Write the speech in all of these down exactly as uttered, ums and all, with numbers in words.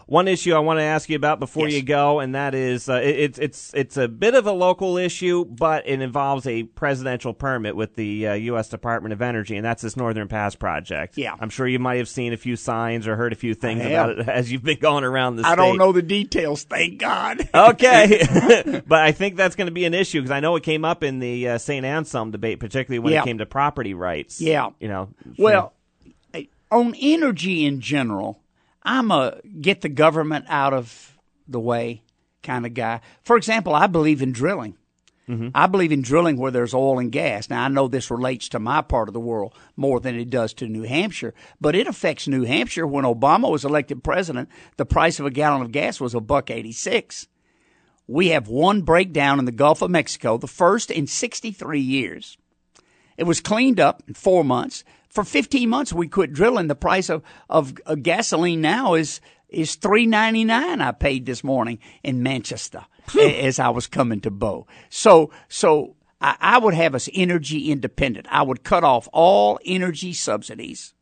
one issue I want to ask you about before Yes. you go, and that is uh, it, it's it's it's a bit of a local issue, but it involves a presidential permit with the uh, U S Department of Energy, and that's this Northern Pass project. Yeah. I'm sure you might have seen a few signs or heard a few things I about have. it as you've been going around the I state. don't know the details, thank God. Okay, but I think that's going to be an issue because I know it came up in the uh, Saint Anselm debate, particularly when Yeah. it came to property rights. Yeah. You know. Well, on energy in general, I'm a get the government out of the way kind of guy. For example, I believe in drilling. Mm-hmm. I believe in drilling where there's oil and gas. Now, I know this relates to my part of the world more than it does to New Hampshire, but it affects New Hampshire. When Obama was elected president, the price of a gallon of gas was a buck eighty-six. We have one breakdown in the Gulf of Mexico, the first in sixty-three years. It was cleaned up in four months. For fifteen months, we quit drilling. The price of, of, of gasoline now is is three ninety-nine. I paid this morning in Manchester as I was coming to Bow. So so I, I would have us energy independent. I would cut off all energy subsidies.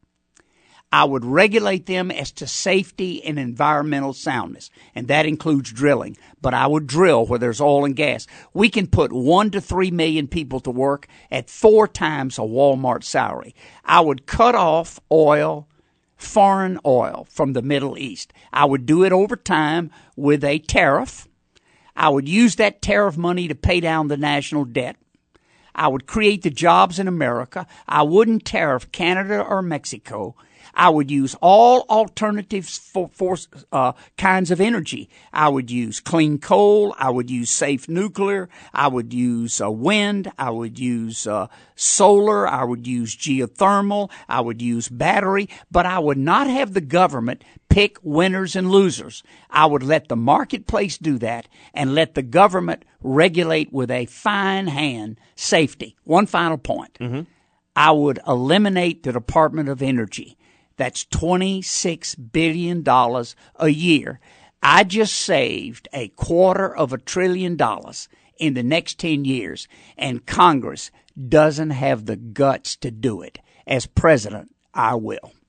I would regulate them as to safety and environmental soundness, and that includes drilling. But I would drill where there's oil and gas. We can put one to three million people to work at four times a Walmart salary. I would cut off oil, foreign oil from the Middle East. I would do it over time with a tariff. I would use that tariff money to pay down the national debt. I would create the jobs in America. I wouldn't tariff Canada or Mexico. I would use all alternatives for, for uh, kinds of energy. I would use clean coal. I would use safe nuclear. I would use uh, wind. I would use uh, solar. I would use geothermal. I would use battery. But I would not have the government pick winners and losers. I would let the marketplace do that and let the government regulate with a fine hand safety. One final point. Mm-hmm. I would eliminate the Department of Energy. That's twenty-six billion dollars a year. I just saved a quarter of a trillion dollars in the next ten years, and Congress doesn't have the guts to do it. As president, I will.